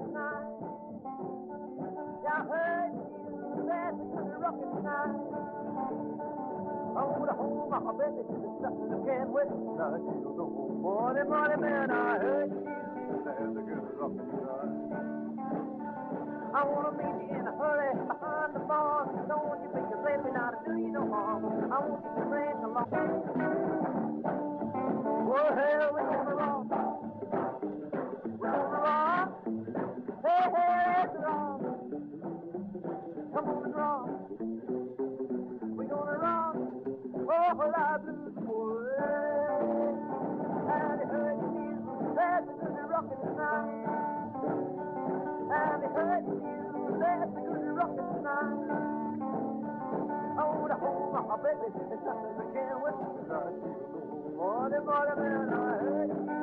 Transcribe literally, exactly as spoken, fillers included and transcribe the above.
tonight. Yeah, I heard you that's a good rockin' tonight. I wanna hold my baby to the stuff that I can't wait. Now you know, morning, morning, man, I heard you that's a good rockin' tonight. I wanna meet you in a hurry behind the bar. Don't you think you let me not do you no harm. I want you to bring along. Well, hell, we're gonna rock. We're gonna rock. Hey, hey, let's rock. Come on and rock. We're gonna rock. Oh, well, I blues boy. Have you heard the news? That's a good rockin' tonight. Have you heard the news? That's a good rockin' tonight. Oh, the whole my baby, it's something I can't wait. Morning, morning, man, I heard you.